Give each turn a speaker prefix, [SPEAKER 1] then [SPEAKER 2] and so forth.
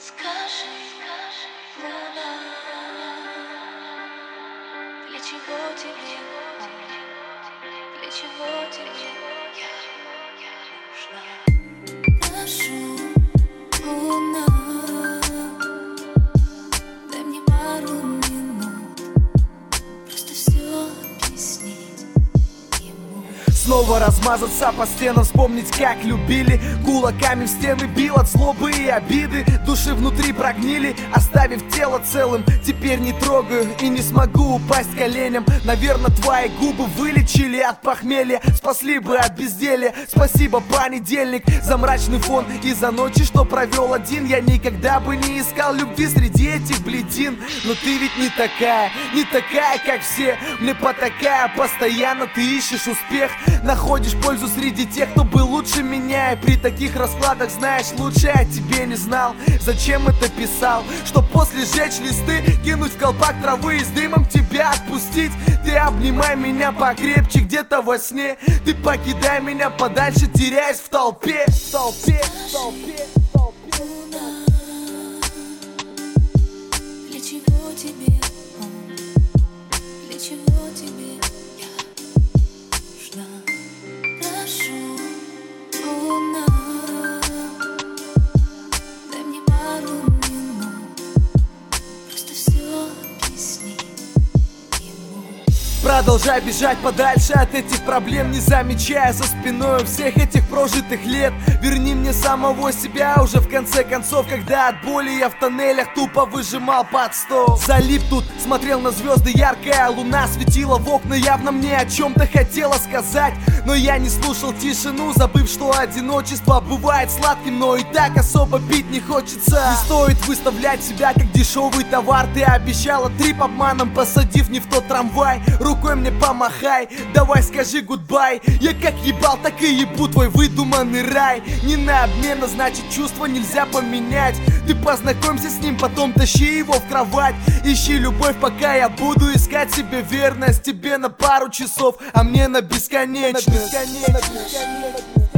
[SPEAKER 1] Скажи, луна, для чего тебе, для чего тебе я нужна? Прошу, луна, дай мне пару минут, просто все объяснить ему.
[SPEAKER 2] Снова размазаться по стенам, вспомнить, как любили. Кулаками в стены бил от злобы и обиды. Души внутри прогнили, оставив тело целым. Теперь не трогаю и не смогу упасть коленям. Наверное, твои губы вылечили от похмелья, спасли бы от безделья. Спасибо, понедельник, за мрачный фон и за ночи, что провел один. Я никогда бы не искал любви среди этих бледин. Но ты ведь не такая, как все. Мне потакая, постоянно ты ищешь успех. Находишь пользу среди тех, кто был лучше меня. И при таких раскладах, знаешь, лучше я тебе не знал. Зачем это писал? Что после сжечь листы, кинуть в колпак травы и с дымом тебя отпустить. Ты обнимай меня покрепче где-то во сне. Ты покидай меня подальше, теряясь в толпе.
[SPEAKER 1] Луна, для чего тебе он? Для чего тебе я нужна? Прошу, луна, дай мне пару минут, просто все объяснить ему.
[SPEAKER 2] Продолжай бежать подальше от этих проблем, не замечая за спиной всех этих прожитых лет. Верни мне самого себя уже в конце концов, когда от боли я в тоннелях тупо выжимал под стол. Залип тут, смотрел на звезды, яркая луна светила в окна, явно мне о чем-то хотела сказать. Но я не слушал тишину, забыв, что одиночество бывает сладким, но и так особо пить не хочется. Не стоит выставлять себя как дешевый товар. Ты обещала трип обманом, посадив не в тот трамвай. Рукой мне помахай, давай скажи гудбай. Я как ебал, так и ебу твой выдуманный рай. Не на обмен, а значит чувства нельзя поменять. Ты познакомься с ним, потом тащи его в кровать. Ищи любовь, пока я буду искать себе верность. Тебе на пару часов, а мне на бесконечность.